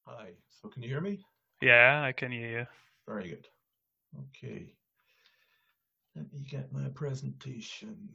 Hi, so can you hear me? Yeah, I can hear you. Very good. Okay, let me get my presentation.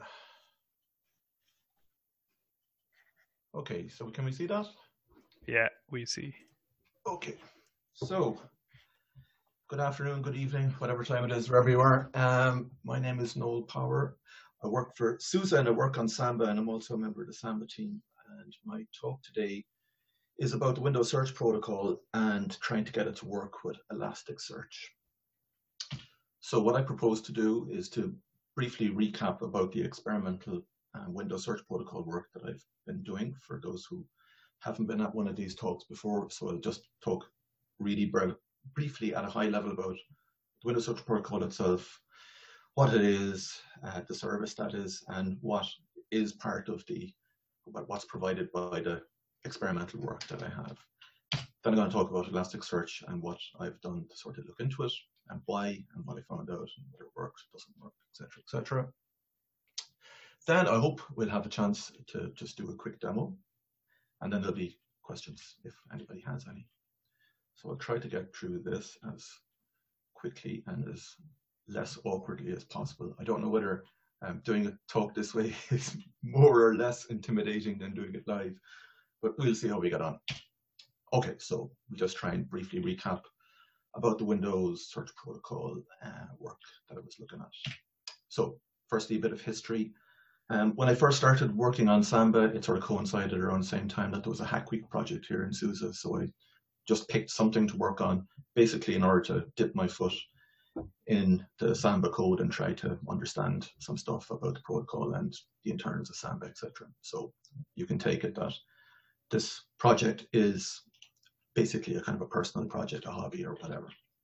Okay, so can we see that? Yeah, we see. Okay, so good afternoon, good evening, whatever time it is, wherever you are. My name is Noel Power. I work for SUSE and I work on Samba, and I'm also a member of the Samba team. And my talk today is about the Windows Search Protocol and trying to get it to work with Elasticsearch. So what I propose to do is to briefly recap about the experimental Windows Search Protocol work that I've been doing for those who haven't been at one of these talks before. So I'll just talk really briefly at a high level about the Windows Search Protocol itself, what it is, the service that is, and what is part of what's provided by the experimental work that I have. Then I'm going to talk about Elasticsearch and what I've done to sort of look into it and why and what I found out and whether it works, doesn't work, etc., etc. Then I hope we'll have a chance to just do a quick demo, and then there'll be questions if anybody has any. So I'll try to get through this as quickly and as less awkwardly as possible. I don't know whether doing a talk this way is more or less intimidating than doing it live, but we'll see how we get on. Okay, so we'll just try and briefly recap about the Windows Search Protocol work that I was looking at. So firstly, a bit of history. When I first started working on Samba, it sort of coincided around the same time that there was a Hack Week project here in SUSE. So I just picked something to work on, basically in order to dip my foot in the Samba code and try to understand some stuff about the protocol and the internals of Samba, etc. So you can take it that this project is basically a kind of a personal project, a hobby or whatever.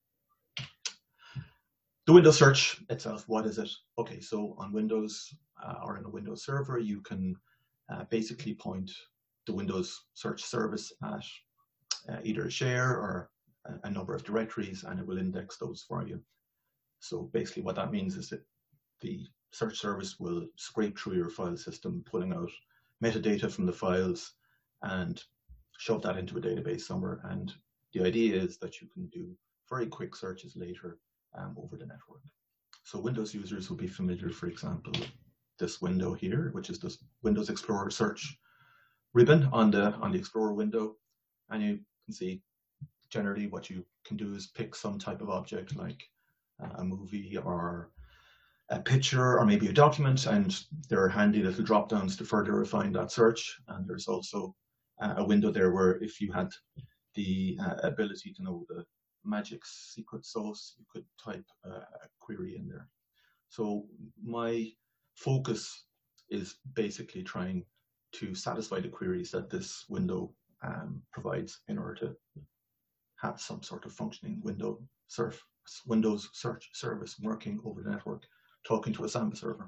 The Windows search itself, what is it? Okay, so on Windows or in a Windows server, you can basically point the Windows search service at either a share or a number of directories, and it will index those for you. So basically what that means is that the search service will scrape through your file system, pulling out metadata from the files and shove that into a database somewhere. And the idea is that you can do very quick searches later over the network. So Windows users will be familiar, for example, with this window here, which is this Windows Explorer search ribbon on the Explorer window. And you can see generally what you can do is pick some type of object like a movie or a picture or maybe a document, and there are handy little drop downs to further refine that search. And there's also a window there where if you had the ability to know the magic secret sauce, you could type a query in there. So my focus is basically trying to satisfy the queries that this window provides in order to have some sort of functioning Windows search service working over the network, talking to a Samba server.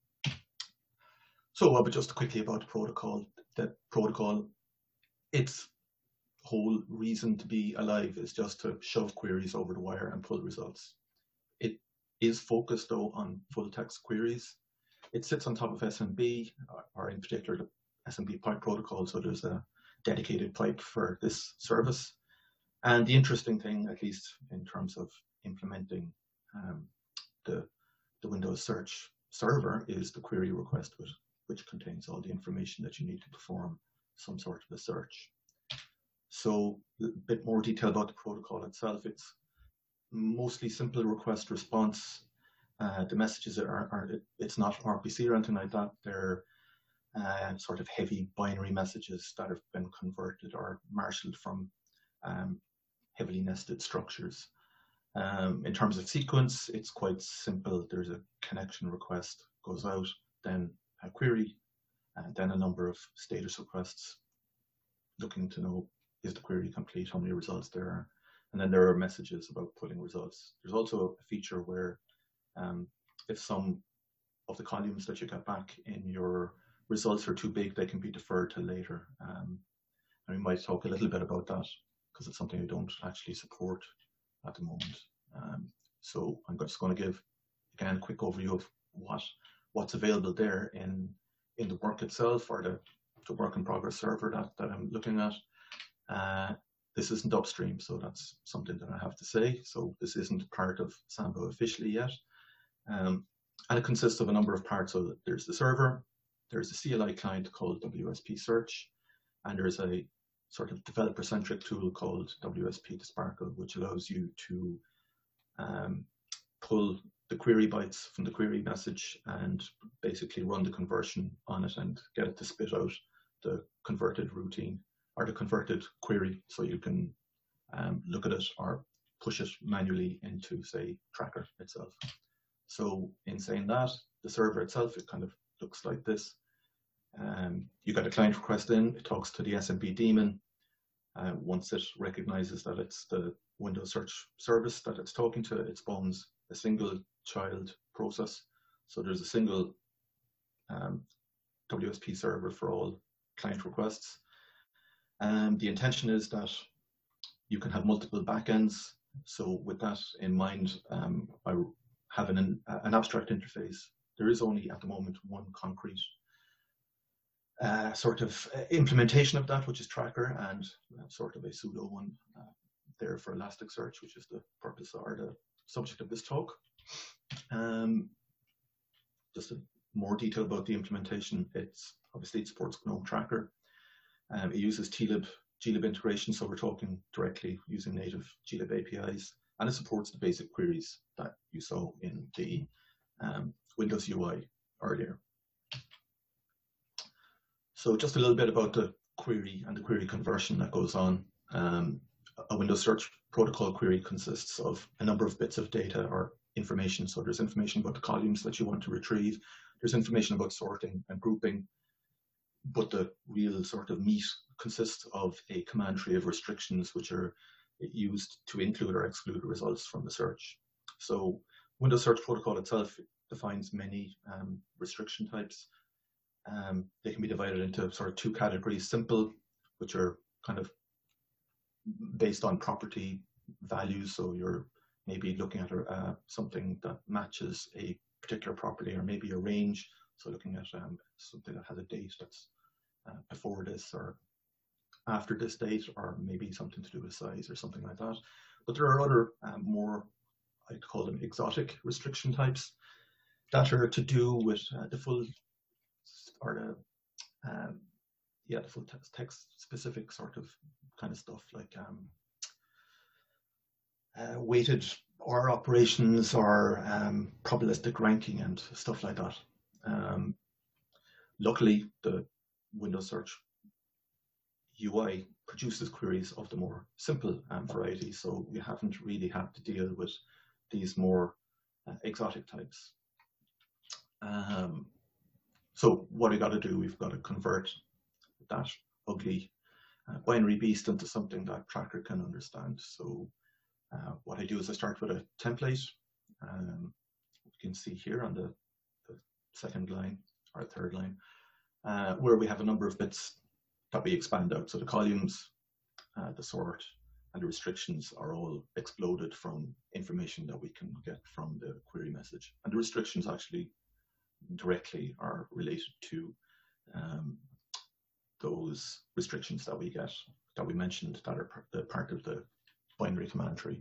So but just quickly about the protocol. The protocol, its whole reason to be alive is just to shove queries over the wire and pull results. It is focused though on full text queries. It sits on top of SMB, or in particular the SMB pipe protocol, so there's a dedicated pipe for this service. And the interesting thing, at least in terms of implementing um, the, the Windows search server, is the query request, which contains all the information that you need to perform some sort of a search. So a bit more detail about the protocol itself. It's mostly simple request response. The messages it's not RPC or anything like that. They're sort of heavy binary messages that have been converted or marshaled from heavily nested structures. In terms of sequence, it's quite simple. There's a connection request goes out, then a query, and then a number of status requests looking to know is the query complete, how many results there are. And then there are messages about pulling results. There's also a feature where if some of the columns that you get back in your results are too big, they can be deferred to later. And we might talk a little bit about that because it's something we don't actually support at the moment. So I'm just going to give, again, a quick overview of what's available there in the work itself, or the work in progress server that I'm looking at. this isn't upstream, so that's something that I have to say. So this isn't part of Samba officially yet. And it consists of a number of parts. So there's the server, there's a CLI client called WSP Search, and there's a sort of developer-centric tool called WSP to Sparkle, which allows you to pull the query bytes from the query message and basically run the conversion on it and get it to spit out the converted routine or the converted query, so you can look at it or push it manually into, say, Tracker itself. So in saying that, the server itself, it kind of looks like this. You got a client request in, it talks to the SMB daemon. Once it recognizes that it's the Windows Search service that it's talking to, it spawns a single child process. So there's a single WSP server for all client requests. The intention is that you can have multiple backends. So with that in mind, I have an abstract interface. There is only at the moment one concrete sort of implementation of that, which is Tracker, and sort of a pseudo one there for Elasticsearch, which is the purpose or the subject of this talk. Just more detail about the implementation. Obviously it supports GNOME Tracker. It uses glib integration, so we're talking directly using native glib APIs, and it supports the basic queries that you saw in the Windows UI earlier. So just a little bit about the query and the query conversion that goes on. A Windows Search protocol query consists of a number of bits of data or information. So there's information about the columns that you want to retrieve. There's information about sorting and grouping. But the real sort of meat consists of a command tree of restrictions which are used to include or exclude the results from the search. So Windows Search protocol itself defines many restriction types. They can be divided into sort of two categories: simple, which are kind of based on property values. So you're maybe looking at something that matches a particular property, or maybe a range. So looking at something that has a date that's before this or after this date, or maybe something to do with size or something like that. But there are other more, I'd call them exotic restriction types that are to do with the full or the full text specific sort of kind of stuff, like weighted OR operations or probabilistic ranking and stuff like that. Luckily, the Windows Search UI produces queries of the more simple variety, so we haven't really had to deal with these more exotic types. So what we got to do, we've got to convert that ugly binary beast into something that Tracker can understand. So what I do is I start with a template. You can see here on the second line or third line, where we have a number of bits that we expand out. So the columns, the sort, and the restrictions are all exploded from information that we can get from the query message. And the restrictions actually directly are related to those restrictions that we get, that we mentioned, that are part of the binary command tree.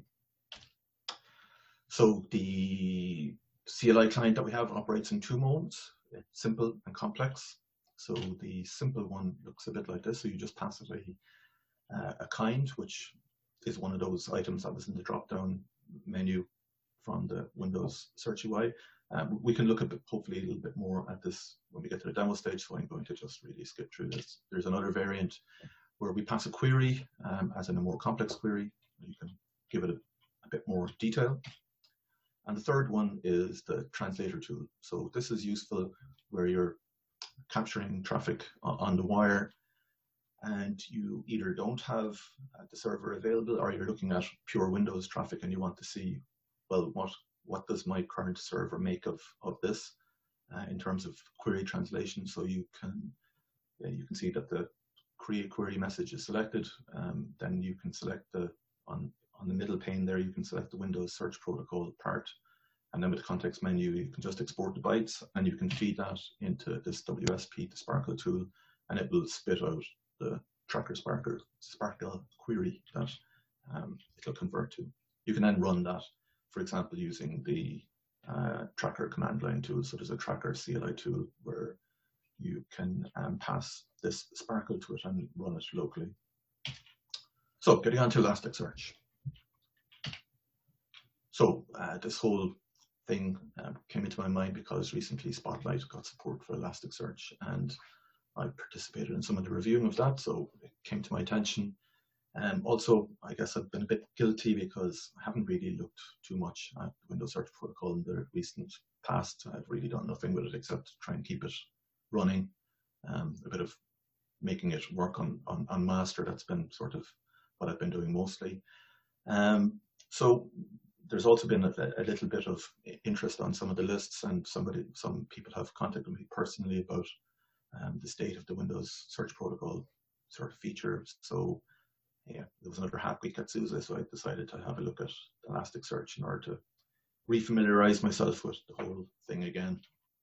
So the CLI client that we have operates in two modes: it's simple and complex. So the simple one looks a bit like this. So you just pass it a kind, which is one of those items that was in the drop-down menu from the Windows Search UI. We can look at hopefully a little bit more at this when we get to the demo stage, so I'm going to just really skip through this. There's another variant where we pass a query, as in a more complex query. You can give it a bit more detail. And the third one is the translator tool. So this is useful where you're capturing traffic on the wire and you either don't have the server available, or you're looking at pure Windows traffic and you want to see, well, what does my current server make of this in terms of query translation. So you can see that the create query message is selected. Then you can select on the middle pane there, you can select the Windows Search Protocol part. And then with the context menu, you can just export the bytes and you can feed that into this WSP to Sparkle tool, and it will spit out the Tracker Sparkle query that it'll convert to. You can then run that, for example, using the Tracker command line tool. So there's a Tracker CLI tool where you can pass this Sparkle to it and run it locally. So getting on to Elasticsearch. So this whole thing came into my mind because recently Spotlight got support for Elasticsearch, and I participated in some of the reviewing of that, so it came to my attention. Also, I guess I've been a bit guilty because I haven't really looked too much at the Windows Search Protocol in the recent past. I've really done nothing with it except try and keep it running. A bit of making it work on master, that's been sort of what I've been doing mostly. So there's also been a little bit of interest on some of the lists, and some people have contacted me personally about the state of the Windows Search Protocol sort of features. So yeah, there was another hack week at SUSE, so I decided to have a look at Elasticsearch in order to refamiliarize myself with the whole thing again.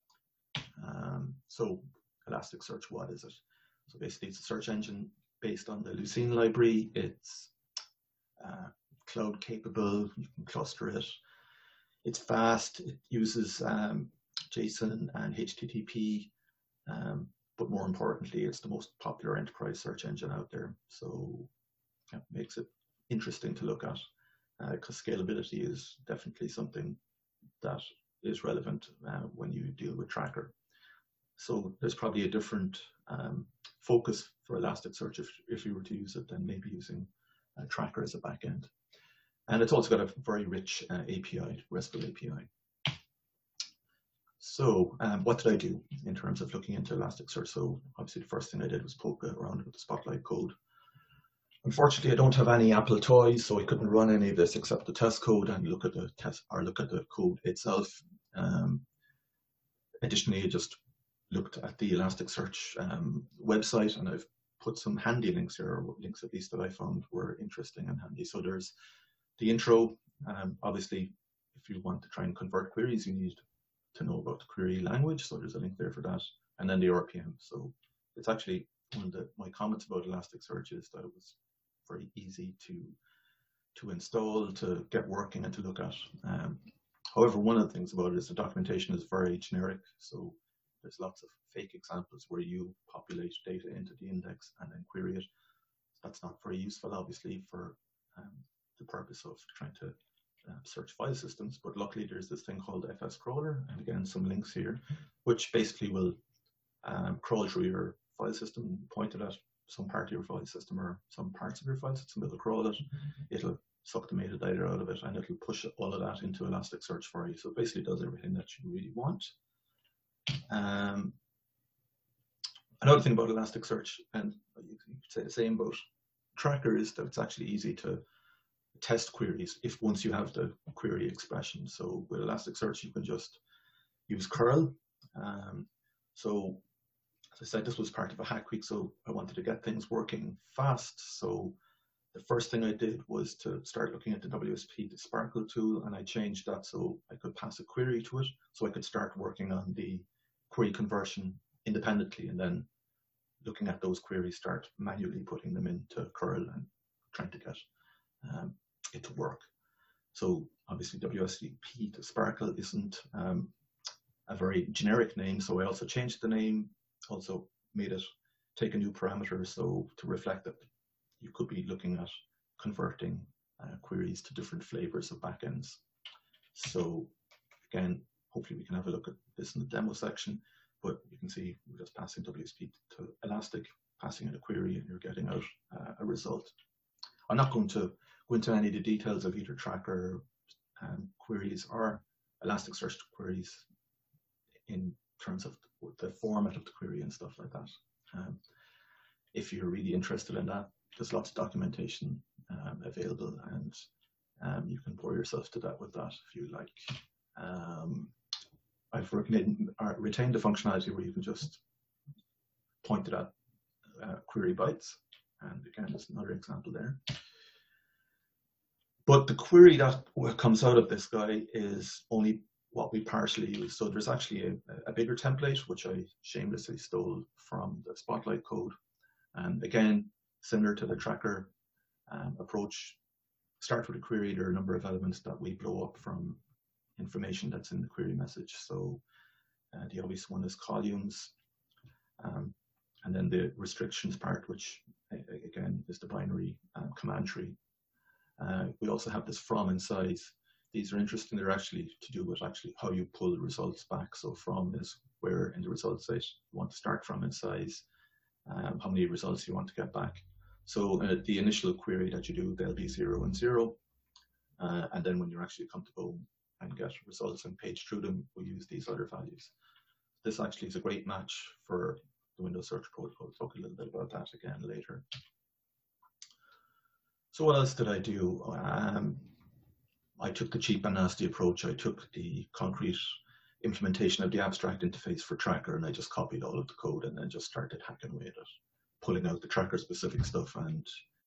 So Elasticsearch, what is it? So basically it's a search engine based on the Lucene library. It's cloud capable, you can cluster it. It's fast, it uses JSON and HTTP, but more importantly, it's the most popular enterprise search engine out there. So it makes it interesting to look at, because scalability is definitely something that is relevant when you deal with Tracker. So there's probably a different focus for Elasticsearch if you were to use it than maybe using Tracker as a backend. And it's also got a very rich API, RESTful API. So what did I do in terms of looking into Elasticsearch? So obviously the first thing I did was poke around with the Spotlight code. Unfortunately, I don't have any Apple toys, so I couldn't run any of this except the test code and look at the test or look at the code itself. Additionally, I just looked at the Elasticsearch website, and I've put some handy links here, or links at least that I found were interesting and handy. So there's the intro. Obviously, if you want to try and convert queries, you need to know about the query language. So there's a link there for that. And then the RPM. So it's actually one of my comments about Elasticsearch is that it was very easy to install, to get working, and to look at. However, one of the things about it is the documentation is very generic. So there's lots of fake examples where you populate data into the index and then query it. That's not very useful, obviously, for the purpose of trying to search file systems. But luckily, there's this thing called FS Crawler, and again, some links here, which basically will crawl through your file system, point it at some part of your file system or some parts of your file system. It'll crawl it, it'll suck the metadata out of it, and it'll push all of that into Elasticsearch for you. So it basically does everything that you really want. Another thing about Elasticsearch, and you could say the same about Tracker, is that it's actually easy to test queries if once you have the query expression. So with Elasticsearch, you can just use curl. So as I said, this was part of a hack week, so I wanted to get things working fast. So the first thing I did was to start looking at the WSP, the Sparkle tool, and I changed that so I could pass a query to it, so I could start working on the query conversion independently, and then looking at those queries, start manually putting them into curl and trying to get it to work. So obviously WSP to Sparkle isn't a very generic name, so I also changed the name, also made it take a new parameter, so to reflect that you could be looking at converting queries to different flavors of backends. So again, hopefully we can have a look at this in the demo section, but you can see we're just passing WSP to Elastic, passing in a query, and you're getting out a result. I'm not going to go into any of the details of either Tracker queries or Elasticsearch queries in terms of the format of the query and stuff like that. If you're really interested in that, there's lots of documentation available, and you can bore yourself to death with that if you like. I've retained the functionality where you can just point it at query bytes, and again, there's another example there. But the query that comes out of this guy is only what we partially use. So there's actually a bigger template, which I shamelessly stole from the Spotlight code. And again, similar to the tracker approach. Start with a query. There are a number of elements that we blow up from information that's in the query message. So the obvious one is columns, and then the restrictions part, which again is the binary command tree. We also have this from and size. These are interesting. They're actually to do with how you pull the results back. So from is where in the result set you want to start from, and size, how many results you want to get back. So the initial query that you do, they'll be 0 and 0. And then when you actually come to Bohm and get results and page through them, we use these other values. This actually is a great match for the Windows Search Protocol. We'll talk a little bit about that again later. So what else did I do? I took the cheap and nasty approach. I took the concrete implementation of the abstract interface for Tracker, and I just copied all of the code and then just started hacking away at it, pulling out the Tracker specific stuff and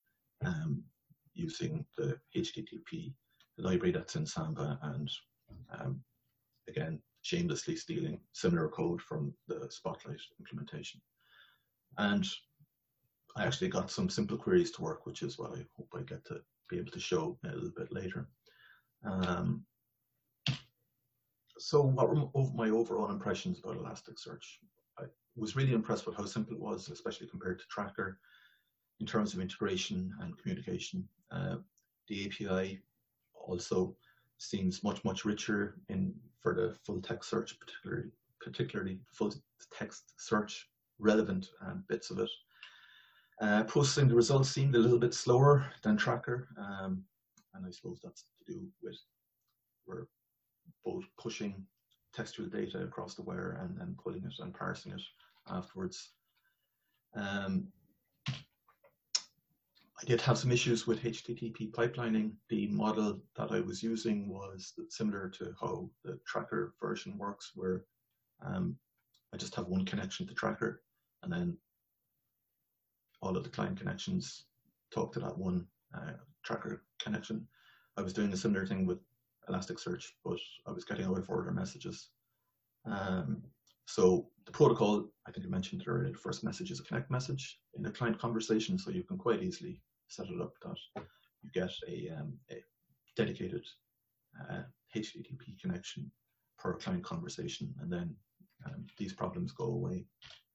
using the HTTP library that's in Samba, and again, shamelessly stealing similar code from the Spotlight implementation. And I actually got some simple queries to work, which is what I hope I get to be able to show a little bit later. So what were my overall impressions about Elasticsearch? I was really impressed with how simple it was, especially compared to Tracker in terms of integration and communication. The API also seems much richer for the full text search, particularly full text search relevant bits of it. Processing the results seemed a little bit slower than Tracker, and I suppose that's to do with we're both pushing textual data across the wire and then pulling it and parsing it afterwards. I did have some issues with HTTP pipelining. The model that I was using was similar to how the Tracker version works, where I just have one connection to Tracker, and then all of the client connections talk to that one Tracker connection. I was doing a similar thing with Elasticsearch, but I was getting out of order messages. So the protocol, I think I mentioned earlier, the first message is a connect message in a client conversation, so you can quite easily set it up that you get a dedicated HTTP connection per client conversation, and then these problems go away.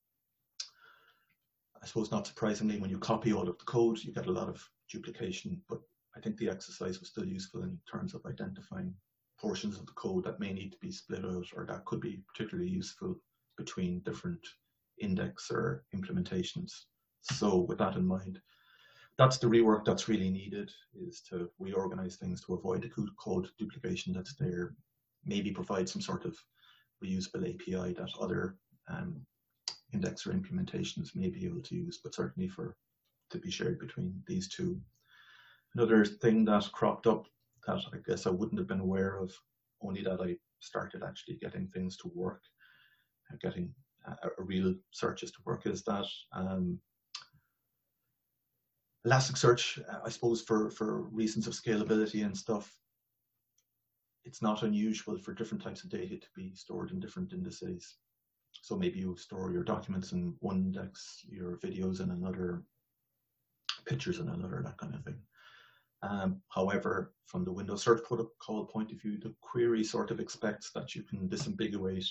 I suppose not surprisingly, when you copy all of the code, you get a lot of duplication, but I think the exercise was still useful in terms of identifying portions of the code that may need to be split out, or that could be particularly useful between different index or implementations. So with that in mind, that's the rework that's really needed, is to reorganize things to avoid the code duplication that's there, maybe provide some sort of reusable API that other index or implementations may be able to use, but certainly to be shared between these two. Another thing that cropped up that I guess I wouldn't have been aware of, only that I started actually getting things to work, getting a real searches to work, is that Elasticsearch, I suppose for reasons of scalability and stuff, it's not unusual for different types of data to be stored in different indices. So maybe you store your documents in one index, your videos in another, pictures in another, that kind of thing. However, from the Windows Search Protocol point of view, the query sort of expects that you can disambiguate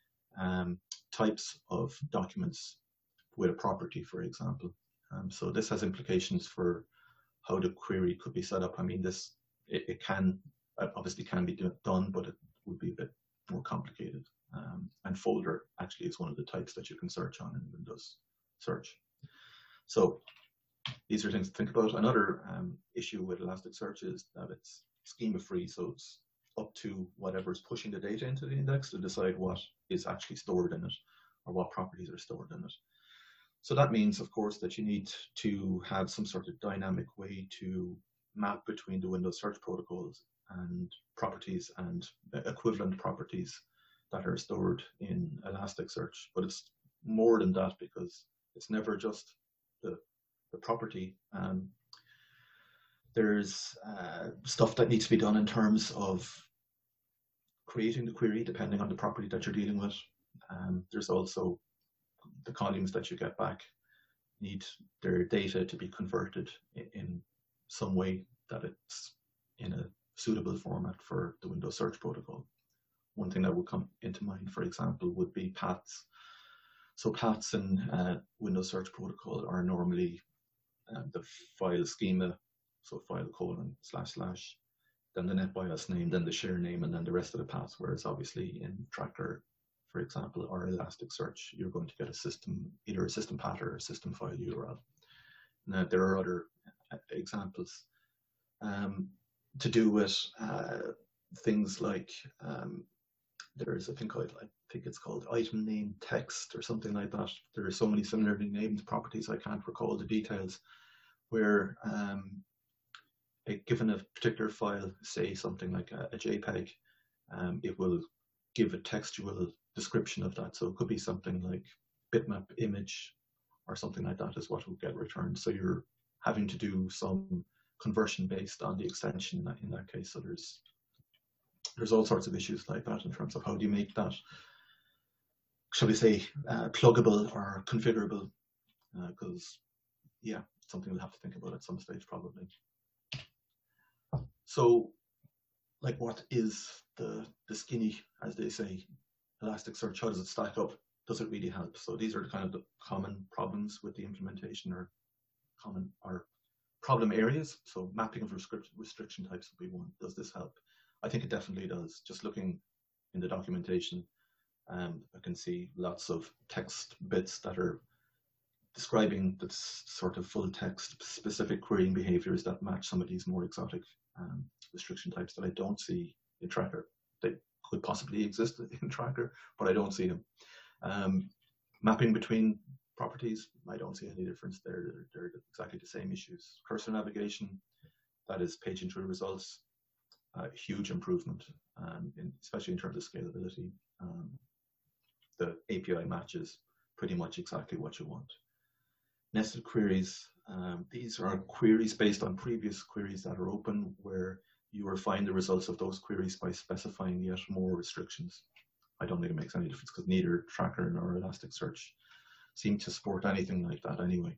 types of documents with a property, for example. So this has implications for how the query could be set up. I mean, it can obviously can be done, but it would be a bit more complicated. And folder actually is one of the types that you can search on in Windows Search. So these are things to think about. Another issue with Elasticsearch is that it's schema free, so it's up to whatever's pushing the data into the index to decide what is actually stored in it, or what properties are stored in it. So that means, of course, that you need to have some sort of dynamic way to map between the Windows Search protocols and properties and equivalent properties that are stored in Elasticsearch. But it's more than that, because it's never just the property. There's stuff that needs to be done in terms of creating the query, depending on the property that you're dealing with. There's also the columns that you get back. need their data to be converted in some way that it's in a suitable format for the Windows Search Protocol. One thing that would come into mind, for example, would be paths. So paths in Windows Search Protocol are normally the file schema, so file : / then the NetBIOS name, then the share name, and then the rest of the paths. Whereas obviously in Tracker, for example, or Elasticsearch, you're going to get either a system path or a system file URL. Now there are other examples to do with things like there's a thing called, I think it's called item name text or something like that. There are so many similarly named properties, I can't recall the details, where given a particular file, say something like a JPEG, it will give a textual description of that. So it could be something like bitmap image or something like that is what will get returned. So you're having to do some conversion based on the extension in that case. So there's all sorts of issues like that in terms of how do you make that, shall we say, pluggable or configurable, because yeah, something we'll have to think about at some stage probably. So, like, what is the skinny, as they say, Elasticsearch? How does it stack up? Does it really help? So these are the kind of the common problems with the implementation, or problem areas. So mapping of restriction types would be one. Does this help? I think it definitely does. Just looking in the documentation, I can see lots of text bits that are describing the sort of full text specific querying behaviors that match some of these more exotic restriction types that I don't see in Tracker. They could possibly exist in Tracker, but I don't see them. Mapping between properties, I don't see any difference there. They're exactly the same issues. Cursor navigation, that is paging through results, huge improvement, especially in terms of scalability. The API matches pretty much exactly what you want. Nested queries, these are queries based on previous queries that are open, where you refine the results of those queries by specifying yet more restrictions. I don't think it makes any difference because neither Tracker nor Elasticsearch seem to support anything like that anyway.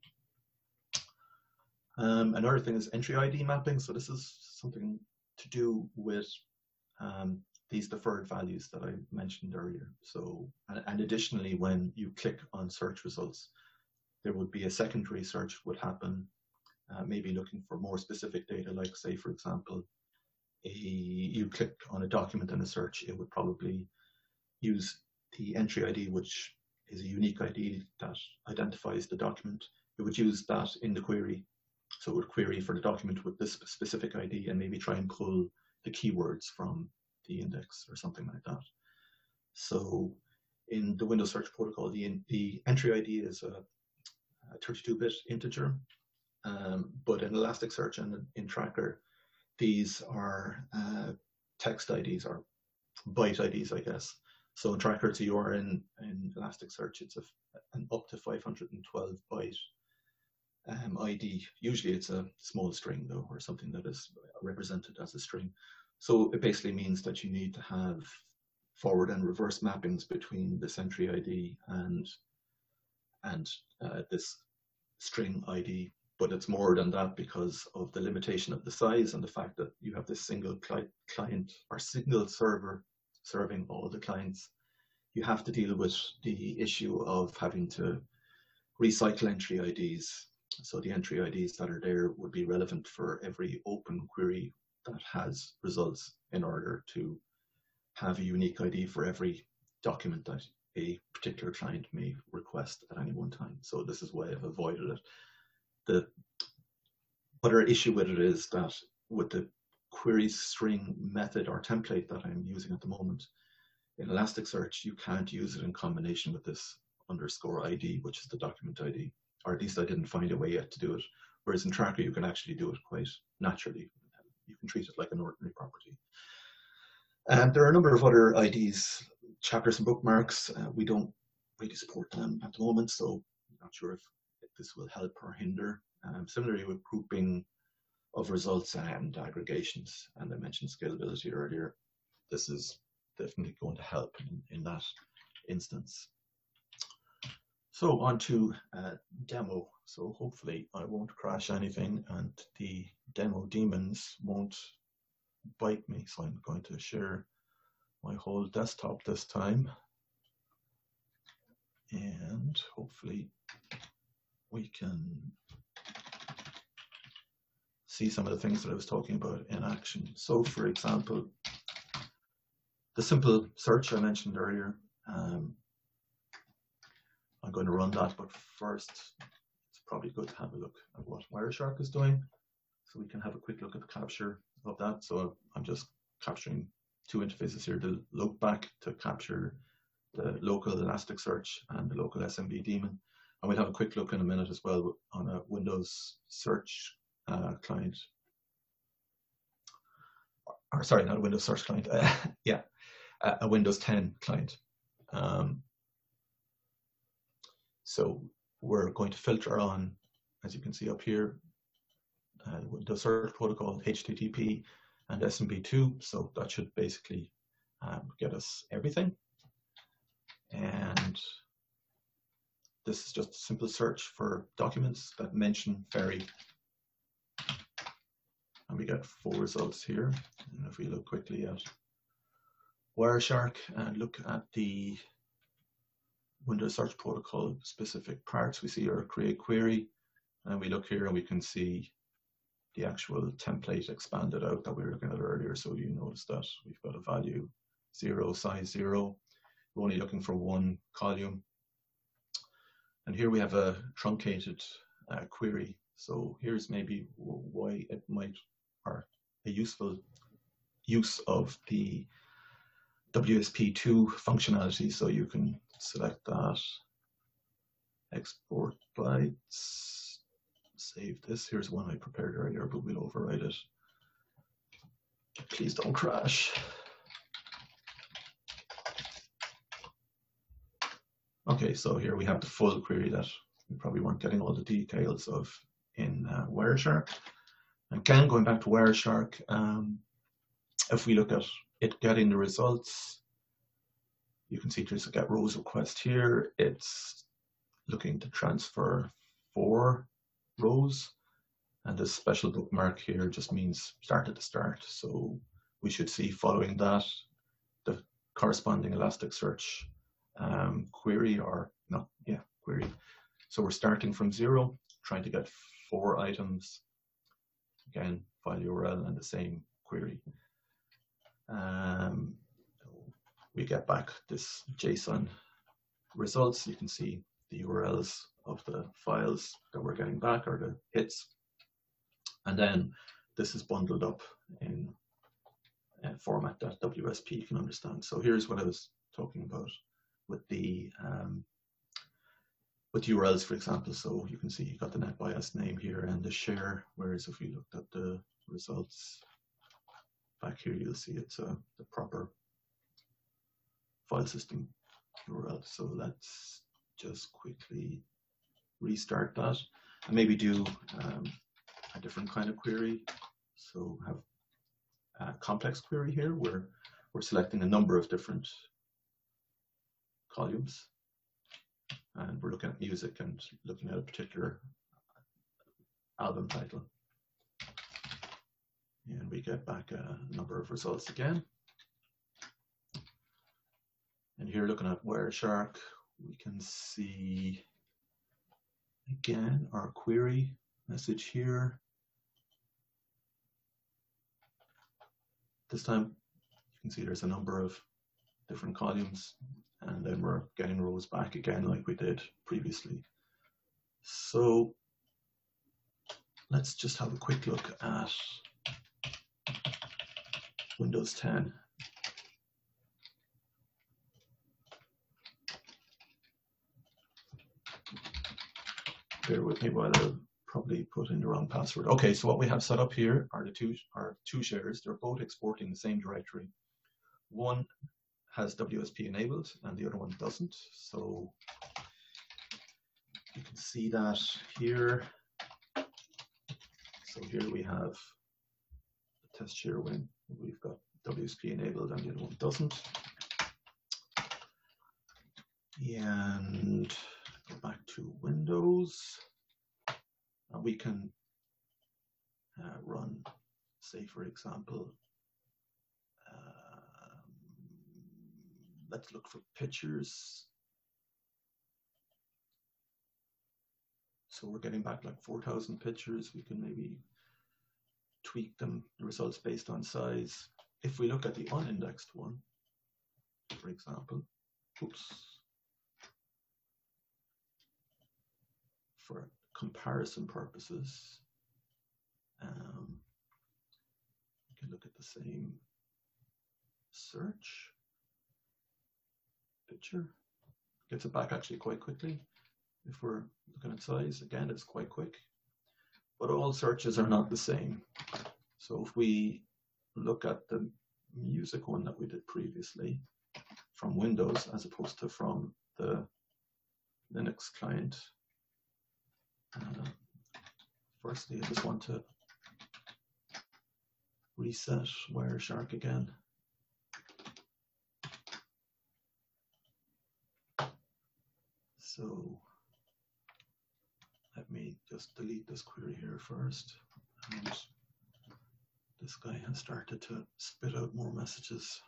Another thing is entry ID mapping. So this is something to do with these deferred values that I mentioned earlier. So, and additionally, when you click on search results, there would be a secondary search would happen, maybe looking for more specific data, like say, for example, you click on a document in a search, it would probably use the entry ID, which is a unique ID that identifies the document. It would use that in the query. So it would query for the document with this specific ID and maybe try and pull the keywords from the index or something like that. So in the Windows Search Protocol, the entry ID is a 32-bit integer, but in Elasticsearch and in Tracker, these are text IDs or byte IDs, I guess. So in Tracker, it's a URL. In Elasticsearch, it's an up to 512 byte ID. Usually it's a small string though, or something that is represented as a string. So it basically means that you need to have forward and reverse mappings between this entry ID and this string ID, but it's more than that because of the limitation of the size and the fact that you have this single client or single server serving all the clients. You have to deal with the issue of having to recycle entry IDs. So the entry IDs that are there would be relevant for every open query that has results in order to have a unique ID for every document that a particular client may request at any one time. So this is why I've avoided it. The other issue with it is that with the query string method or template that I'm using at the moment, in Elasticsearch, you can't use it in combination with this _ID, which is the document ID, or at least I didn't find a way yet to do it. Whereas in Tracker, you can actually do it quite naturally. You can treat it like an ordinary property. And there are a number of other IDs, chapters and bookmarks. We don't really support them at the moment, so I'm not sure if this will help or hinder. Similarly with grouping of results and aggregations, and I mentioned scalability earlier. This is definitely going to help in that instance. So on to demo. So hopefully I won't crash anything and the demo daemons won't bite me. So I'm going to share my whole desktop this time. And hopefully we can see some of the things that I was talking about in action. So for example, the simple search I mentioned earlier, I'm going to run that, but first it's probably good to have a look at what Wireshark is doing. So we can have a quick look at the capture of that. So I'm just capturing two interfaces here, the look back to capture the local Elasticsearch and the local SMB daemon. And we'll have a quick look in a minute as well on a Windows search client. Or sorry, not a Windows search client. Yeah, a Windows 10 client. So we're going to filter on, as you can see up here, the search protocol, HTTP and SMB2. So that should basically get us everything. And this is just a simple search for documents that mention Ferry. And we get 4 results here. And if we look quickly at Wireshark and look at the Windows Search Protocol specific parts, we see our create query. And we look here and we can see the actual template expanded out that we were looking at earlier. So you notice that we've got a value 0, size 0. We're only looking for one column. And here we have a truncated query. So here's maybe why it might, or a useful use of the WSP2 functionality. So you can select that, export bytes, save this. Here's one I prepared earlier, but we'll override it. Please don't crash. Okay, so here we have the full query that we probably weren't getting all the details of in Wireshark. Again, going back to Wireshark, if we look at it getting the results, you can see there's a get rows request here. It's looking to transfer 4 rows, and this special bookmark here just means start at the start. So we should see following that the corresponding Elasticsearch query, or no, yeah, query. So we're starting from 0, trying to get 4 items. Again, file URL and the same query. We get back this JSON results. You can see the URLs of the files that we're getting back, or the hits. And then this is bundled up in a format that WSP can understand. So here's what I was talking about with the URLs, for example. So you can see you got the NetBIOS name here and the share, whereas if we looked at the results back here, you'll see it's the proper file system URL. So let's just quickly restart that and maybe do a different kind of query. So have a complex query here where we're selecting a number of different columns, and we're looking at music and looking at a particular album title. And we get back a number of results again. And here, looking at Wireshark, we can see again our query message here. This time you can see there's a number of different columns, and then we're getting rows back again like we did previously. So let's just have a quick look at Windows 10. Bear with me while I'll probably put in the wrong password. Okay, so what we have set up here are the two shares. They're both exporting the same directory. One has WSP enabled and the other one doesn't. So you can see that here. So here we have the test share when we've got WSP enabled and the other one doesn't. And go back to Windows, and we can run, say for example, let's look for pictures. So we're getting back like 4,000 pictures. We can maybe tweak them, the results based on size. If we look at the unindexed one, for example, for comparison purposes, we can look at the same search picture. Gets it back actually quite quickly. If we're looking at size, again, it's quite quick. But all searches are not the same. So if we look at the music one that we did previously from Windows as opposed to from the Linux client, firstly, I just want to reset Wireshark again. So let me just delete this query here first. And this guy has started to spit out more messages.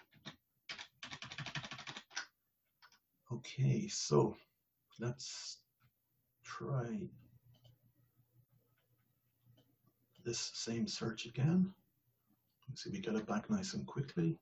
Okay, so let's try this same search again. See, we get it back nice and quickly.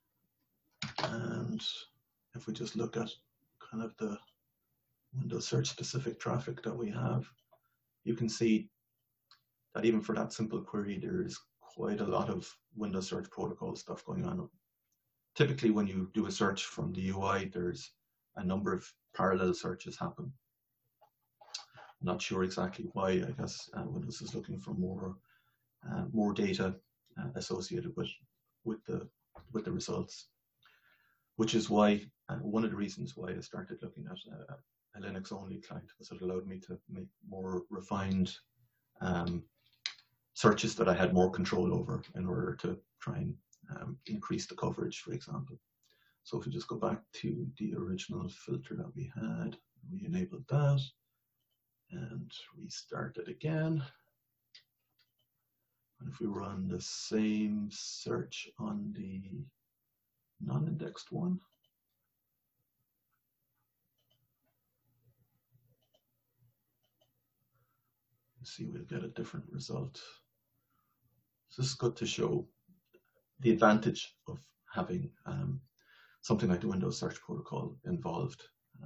And if we just look at kind of the Windows search specific traffic that we have, you can see that even for that simple query, there is quite a lot of Windows Search Protocol stuff going on. Typically, when you do a search from the UI, there's a number of parallel searches happen. I'm not sure exactly why. I guess Windows is looking for more data associated with the results, which is why one of the reasons why I started looking at a Linux-only client, because it allowed me to make more refined searches that I had more control over in order to try and increase the coverage, for example. So if we just go back to the original filter that we had, we enabled that and restart it again. And if we run the same search on the non-indexed one, see, we'll get a different result. So this is good to show the advantage of having something like the Windows Search Protocol involved.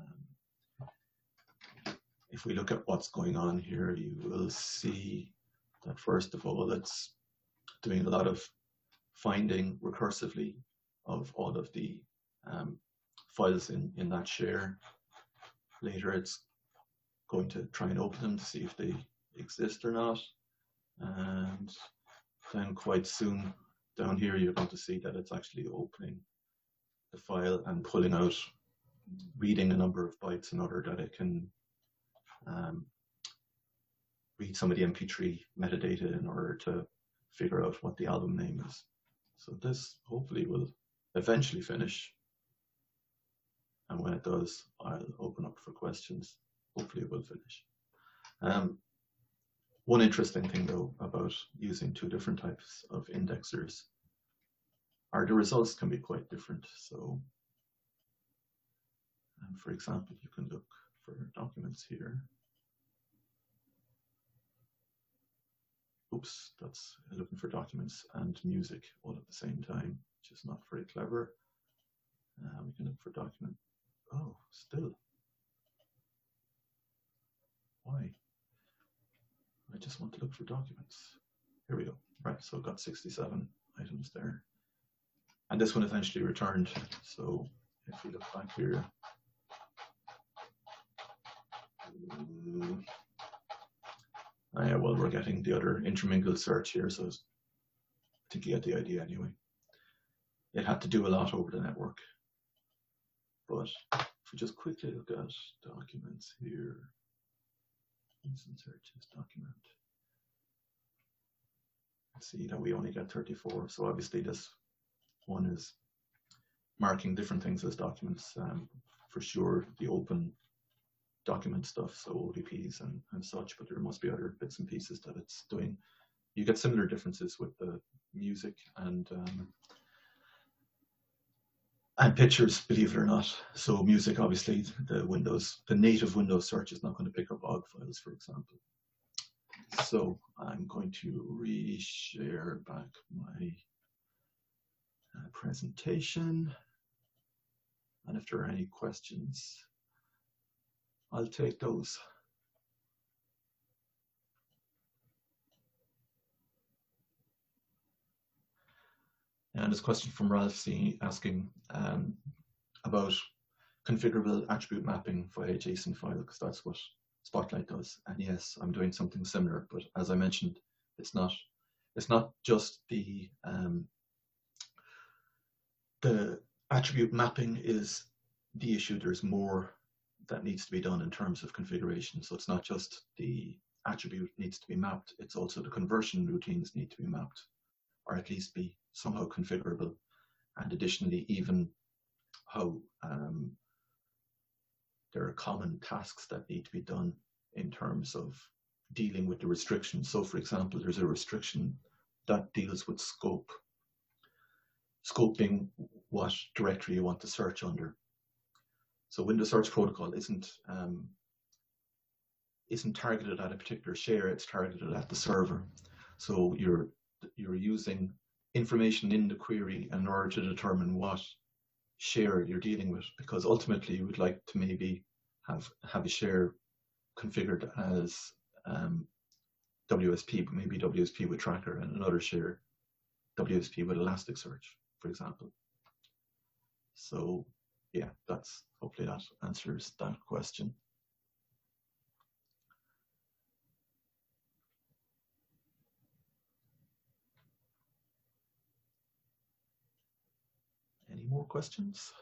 If we look at what's going on here, you will see that first of all, it's doing a lot of finding recursively of all of the files in that share. Later, it's going to try and open them to see if they exist or not. And then quite soon down here, you're going to see that it's actually opening the file and pulling out, reading a number of bytes in order that it can read some of the MP3 metadata in order to figure out what the album name is. So this hopefully will eventually finish. And when it does, I'll open up for questions. Hopefully it will finish. One interesting thing though about using two different types of indexers are the results can be quite different. So for example, you can look for documents here. Oops, that's looking for documents and music all at the same time, which is not very clever. We can look for document. Oh, still. Why? I just want to look for documents. Here we go. Right, so I've got 67 items there. And this one eventually returned. So if we look back here, yeah, well, we're getting the other intermingled search here, so I think you get the idea anyway. It had to do a lot over the network. But if we just quickly look at documents here, instant searches document, see that we only get 34. So obviously this one is marking different things as documents. For sure, the open document stuff, so ODPs and such, but there must be other bits and pieces that it's doing. You get similar differences with the music and pictures, believe it or not. So music, obviously, the native Windows search is not going to pick up OGG files, for example. So I'm going to re-share back my presentation. And if there are any questions, I'll take those. And there's a question from Ralph C asking about configurable attribute mapping via JSON file, because that's what Spotlight does. And yes, I'm doing something similar, but as I mentioned, it's not just the attribute mapping is the issue. There's more that needs to be done in terms of configuration. So it's not just the attribute needs to be mapped, it's also the conversion routines need to be mapped, or at least be somehow configurable. And additionally, even how there are common tasks that need to be done in terms of dealing with the restrictions. So for example, there's a restriction that deals with scope. Scope being what directory you want to search under. So Windows Search Protocol isn't targeted at a particular share, it's targeted at the server. So you're using information in the query in order to determine what share you're dealing with, because ultimately you would like to maybe have a share configured as WSP, but maybe WSP with Tracker, and another share WSP with Elasticsearch, for example. So yeah, hopefully that answers that question. Any more questions?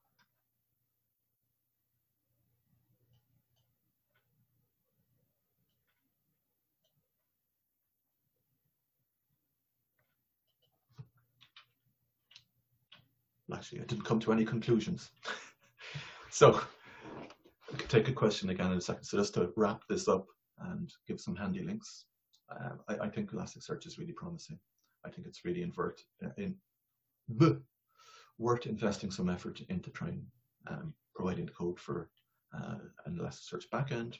Actually, I didn't come to any conclusions. So I could take a question again in a second. So just to wrap this up and give some handy links, I think Elasticsearch is really promising. I think it's really worth investing some effort into trying providing the code for an Elasticsearch backend.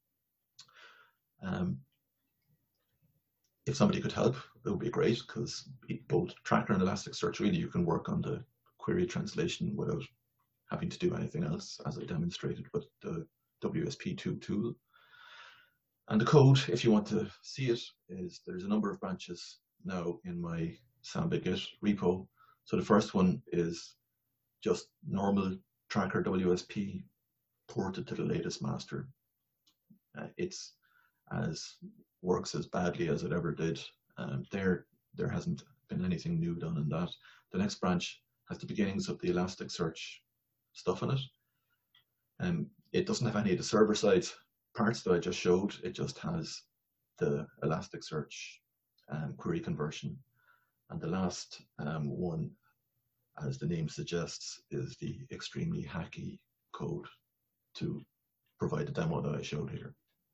If somebody could help, it would be great, because both Tracker and Elasticsearch, really, you can work on the query translation without having to do anything else, as I demonstrated with the WSP2 tool. And the code, if you want to see it, there's a number of branches now in my Samba Git repo. So the first one is just normal Tracker WSP ported to the latest master. It's works as badly as it ever did. There hasn't been anything new done in that. The next branch has the beginnings of the Elasticsearch stuff in it. It doesn't have any of the server-side parts that I just showed. It just has the Elasticsearch query conversion. And the last one, as the name suggests, is the extremely hacky code to provide the demo that I showed here.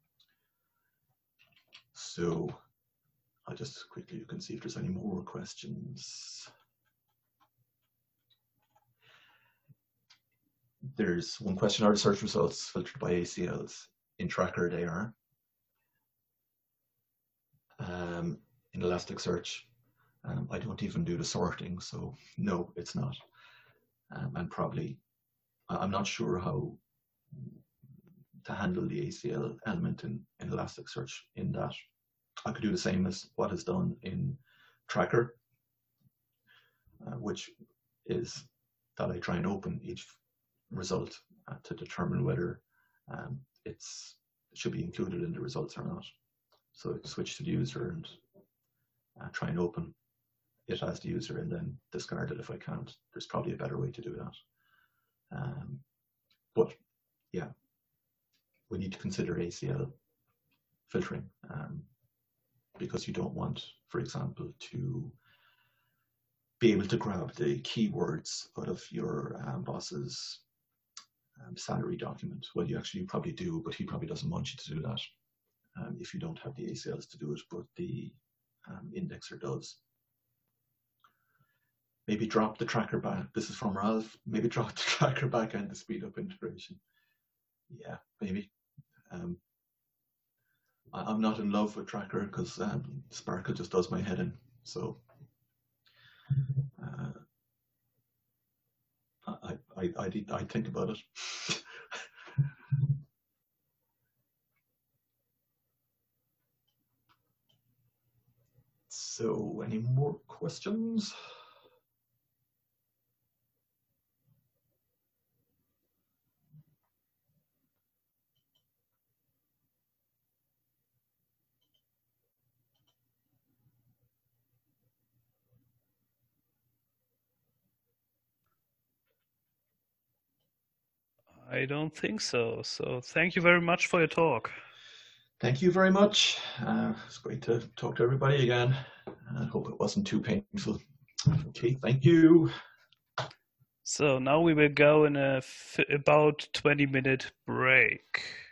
So I'll just quickly, you can see if there's any more questions. There's one question: are the search results filtered by ACLs? In Tracker, they are. In Elasticsearch, I don't even do the sorting, so no, it's not. And probably, I'm not sure how to handle the ACL element in Elasticsearch, in that I could do the same as what is done in Tracker, which is that I try and open each result to determine whether it should be included in the results or not. So I switch to the user and try and open it as the user, and then discard it if I can't. There's probably a better way to do that. But yeah, we need to consider ACL filtering, because you don't want, for example, to be able to grab the keywords out of your boss's salary document. Well, you probably do, but he probably doesn't want you to do that if you don't have the ACLs to do it, but the indexer does. Maybe drop the tracker back. This is from Ralph. Maybe drop the tracker back and the speed up integration. Yeah, maybe. I'm not in love with Tracker because Sparkle just does my head in. So I think about it. So, any more questions? I don't think so. So thank you very much for your talk. Thank you very much. It's great to talk to everybody again. I hope it wasn't too painful. Okay, thank you. So now we will go in about 20-minute break.